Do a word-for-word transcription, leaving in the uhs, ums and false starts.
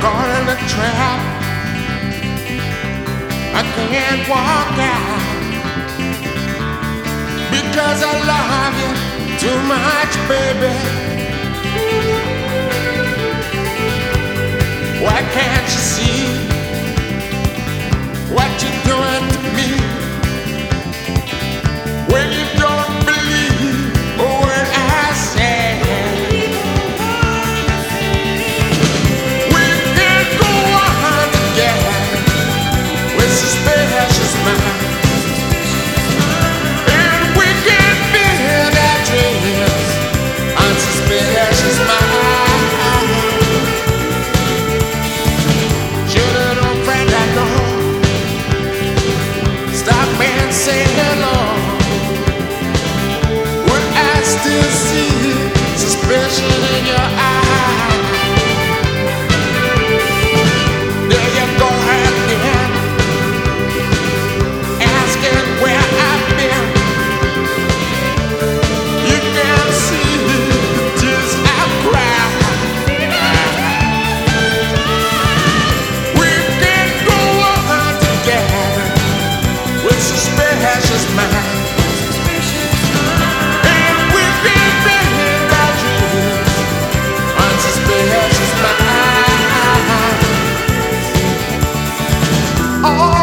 caught in a trap. I can't walk out because I love you too much, baby. Why can't you see what you're doing to me? When you don't believe a word I say, we can go on together with suspicious minds, and we can build our dreams on suspicious minds. Should've known, friend, I know. Stop and say hello. Would I still see suspicion in your eyes? There you go again, asking where I've been. You can see the tears I've cried. We can go on together with suspicious minds, and we can build our dreams on suspicious minds. Oh,